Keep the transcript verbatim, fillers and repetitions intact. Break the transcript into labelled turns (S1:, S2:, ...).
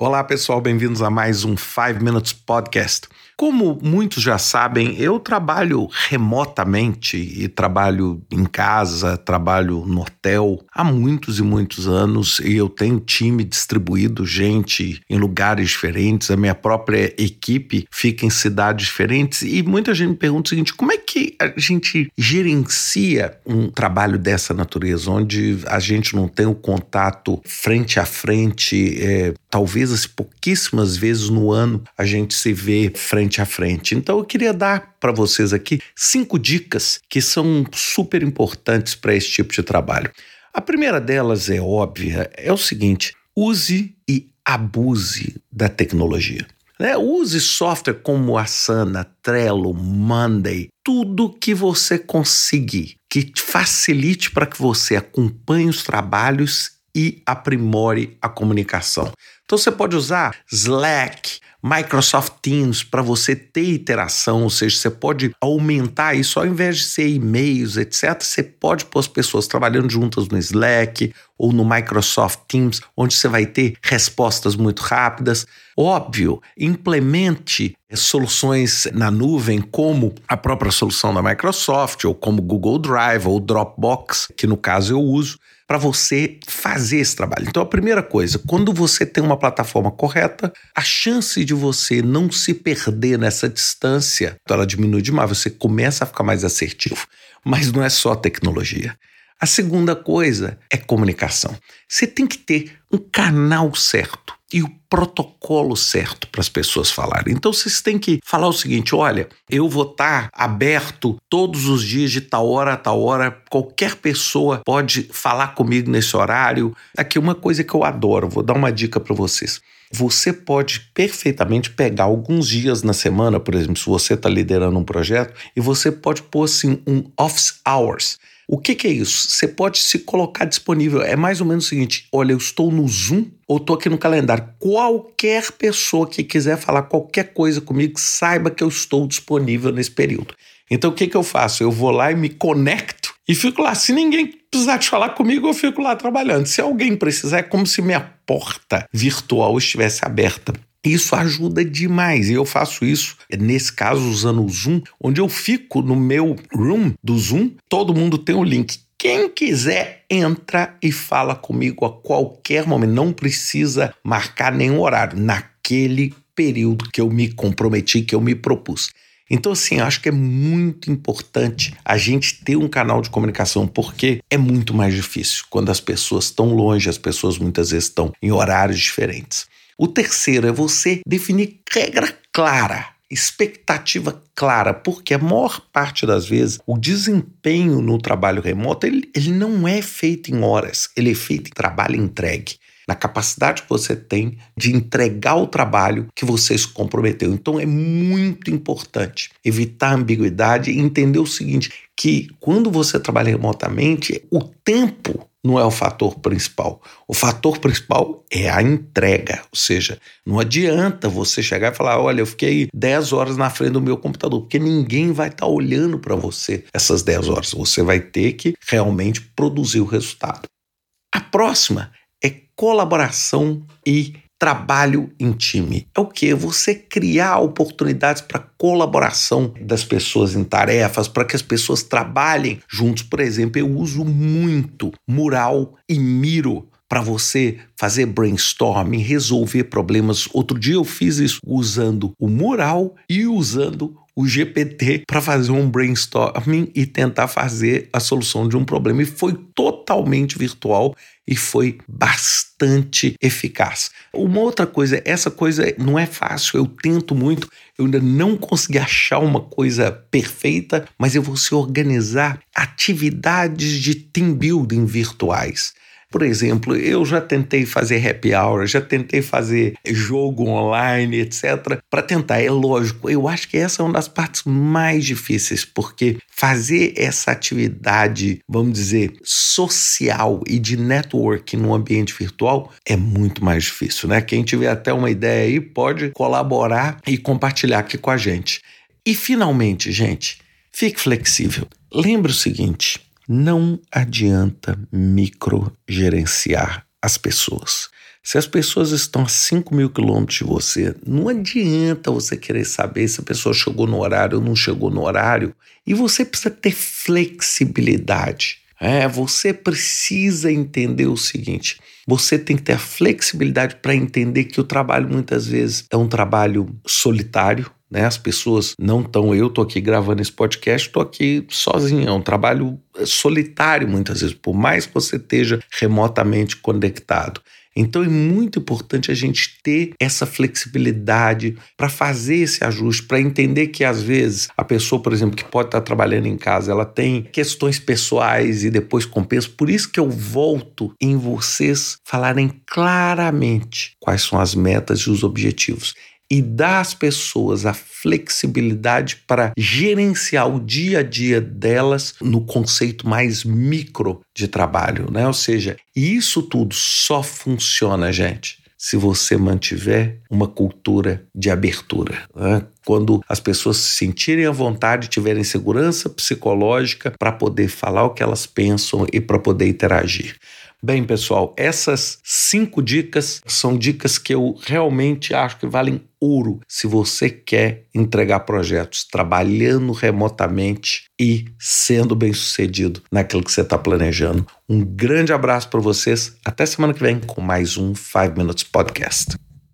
S1: Olá pessoal, bem-vindos a mais um five Minutes Podcast. Como muitos já sabem, eu trabalho remotamente e trabalho em casa, trabalho no hotel há muitos e muitos anos e eu tenho time distribuído, gente em lugares diferentes, a minha própria equipe fica em cidades diferentes e muita gente me pergunta o seguinte, como é que a gente gerencia um trabalho dessa natureza, onde a gente não tem o contato frente a frente, é, talvez assim, pouquíssimas vezes no ano a gente se vê frente a frente. Então eu queria dar para vocês aqui cinco dicas que são super importantes para esse tipo de trabalho. A primeira delas é óbvia, é o seguinte, use e abuse da tecnologia. Né? Use software como Asana, Trello, Monday, tudo que você conseguir, que te facilite para que você acompanhe os trabalhos e aprimore a comunicação. Então você pode usar Slack, Microsoft Teams para você ter interação, ou seja, você pode aumentar isso ao invés de ser e-mails, etcétera. Você pode pôr as pessoas trabalhando juntas no Slack ou no Microsoft Teams, onde você vai ter respostas muito rápidas. Óbvio, implemente soluções na nuvem como a própria solução da Microsoft ou como Google Drive ou Dropbox, que no caso eu uso, para você fazer esse trabalho. Então a primeira coisa, quando você tem uma plataforma correta, a chance de você não se perder nessa distância, então ela diminui demais, você começa a ficar mais assertivo. Mas não é só tecnologia. A segunda coisa é comunicação. Você tem que ter um canal certo e o protocolo certo para as pessoas falarem. Então vocês têm que falar o seguinte, olha, eu vou estar aberto todos os dias de tal hora a tal hora, qualquer pessoa pode falar comigo nesse horário. Aqui uma coisa que eu adoro, vou dar uma dica para vocês. Você pode perfeitamente pegar alguns dias na semana, por exemplo, se você está liderando um projeto, e você pode pôr assim um office hours. O que, que é isso? Você pode se colocar disponível. É mais ou menos o seguinte, olha, eu estou no Zoom ou estou aqui no calendário. Qualquer pessoa que quiser falar qualquer coisa comigo, saiba que eu estou disponível nesse período. Então o que, que eu faço? Eu vou lá e me conecto e fico lá. Se ninguém precisar de falar comigo, eu fico lá trabalhando. Se alguém precisar, é como se minha porta virtual estivesse aberta. Isso ajuda demais e eu faço isso, nesse caso, usando o Zoom, onde eu fico no meu room do Zoom, todo mundo tem o link. Quem quiser, entra e fala comigo a qualquer momento, não precisa marcar nenhum horário, naquele período que eu me comprometi, que eu me propus. Então, assim, acho que é muito importante a gente ter um canal de comunicação, porque é muito mais difícil quando as pessoas estão longe, as pessoas muitas vezes estão em horários diferentes. O terceiro é você definir regra clara, expectativa clara, porque a maior parte das vezes o desempenho no trabalho remoto ele, ele não é feito em horas, ele é feito em trabalho entregue, na capacidade que você tem de entregar o trabalho que você se comprometeu. Então é muito importante evitar a ambiguidade e entender o seguinte, que quando você trabalha remotamente, o tempo não é o fator principal. O fator principal é a entrega, ou seja, não adianta você chegar e falar, olha, eu fiquei dez horas na frente do meu computador, porque ninguém vai estar olhando para você essas dez horas. Você vai ter que realmente produzir o resultado. A próxima é colaboração e trabalho em time. É o quê? Você criar oportunidades para colaboração das pessoas em tarefas, para que as pessoas trabalhem juntos. Por exemplo, eu uso muito Mural e Miro para você fazer brainstorming, resolver problemas. Outro dia eu fiz isso usando o Mural e usando o G P T para fazer um brainstorming e tentar fazer a solução de um problema. E foi totalmente virtual e foi bastante eficaz. Uma outra coisa, essa coisa não é fácil, eu tento muito, eu ainda não consegui achar uma coisa perfeita, mas eu vou se organizar atividades de team building virtuais. Por exemplo, eu já tentei fazer happy hour, já tentei fazer jogo online, etcétera, para tentar. É lógico, eu acho que essa é uma das partes mais difíceis, porque fazer essa atividade, vamos dizer, social e de networking no ambiente virtual é muito mais difícil, né? Quem tiver até uma ideia aí pode colaborar e compartilhar aqui com a gente. E finalmente, gente, fique flexível. Lembre o seguinte, não adianta microgerenciar as pessoas. Se as pessoas estão a cinco mil quilômetros de você, não adianta você querer saber se a pessoa chegou no horário ou não chegou no horário. E você precisa ter flexibilidade. É, você precisa entender o seguinte, você tem que ter a flexibilidade para entender que o trabalho muitas vezes é um trabalho solitário, né? As pessoas não estão, eu estou aqui gravando esse podcast, estou aqui sozinho, é um trabalho solitário muitas vezes, por mais que você esteja remotamente conectado. Então é muito importante a gente ter essa flexibilidade para fazer esse ajuste, para entender que às vezes a pessoa, por exemplo, que pode estar trabalhando em casa, ela tem questões pessoais e depois compensa. Por isso que eu volto em vocês falarem claramente quais são as metas e os objetivos. E dar às pessoas a flexibilidade para gerenciar o dia a dia delas no conceito mais micro de trabalho, né? Ou seja, isso tudo só funciona, gente, se você mantiver uma cultura de abertura, né? Quando as pessoas se sentirem à vontade, tiverem segurança psicológica para poder falar o que elas pensam e para poder interagir. Bem, pessoal, essas cinco dicas são dicas que eu realmente acho que valem ouro se você quer entregar projetos trabalhando remotamente e sendo bem-sucedido naquilo que você está planejando. Um grande abraço para vocês. Até semana que vem com mais um five minutes Podcast.